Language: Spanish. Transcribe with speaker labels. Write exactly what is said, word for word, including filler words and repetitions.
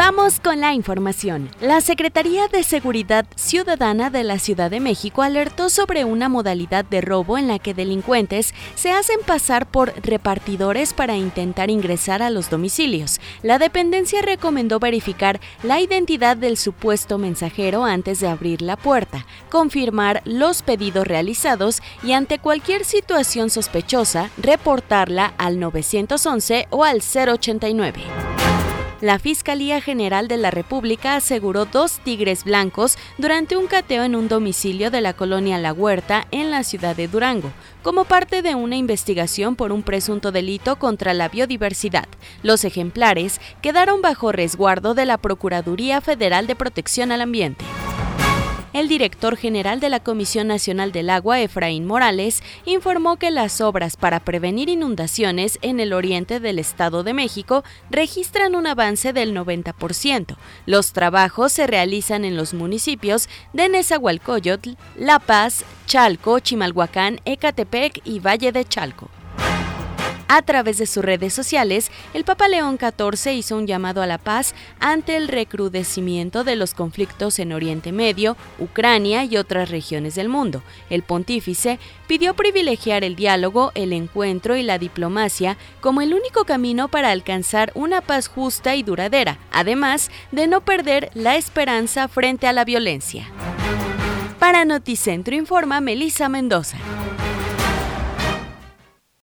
Speaker 1: Vamos con la información. La Secretaría de Seguridad Ciudadana de la Ciudad de México alertó sobre una modalidad de robo en la que delincuentes se hacen pasar por repartidores para intentar ingresar a los domicilios. La dependencia recomendó verificar la identidad del supuesto mensajero antes de abrir la puerta, confirmar los pedidos realizados y ante cualquier situación sospechosa, reportarla al nueve once o al cero ochenta y nueve. La Fiscalía General de la República aseguró dos tigres blancos durante un cateo en un domicilio de la colonia La Huerta en la ciudad de Durango, como parte de una investigación por un presunto delito contra la biodiversidad. Los ejemplares quedaron bajo resguardo de la Procuraduría Federal de Protección al Ambiente. El director general de la Comisión Nacional del Agua, Efraín Morales, informó que las obras para prevenir inundaciones en el oriente del Estado de México registran un avance del noventa por ciento. Los trabajos se realizan en los municipios de Nezahualcóyotl, La Paz, Chalco, Chimalhuacán, Ecatepec y Valle de Chalco. A través de sus redes sociales, el Papa León catorce hizo un llamado a la paz ante el recrudecimiento de los conflictos en Oriente Medio, Ucrania y otras regiones del mundo. El pontífice pidió privilegiar el diálogo, el encuentro y la diplomacia como el único camino para alcanzar una paz justa y duradera, además de no perder la esperanza frente a la violencia. Para Noticentro informa Melissa Mendoza.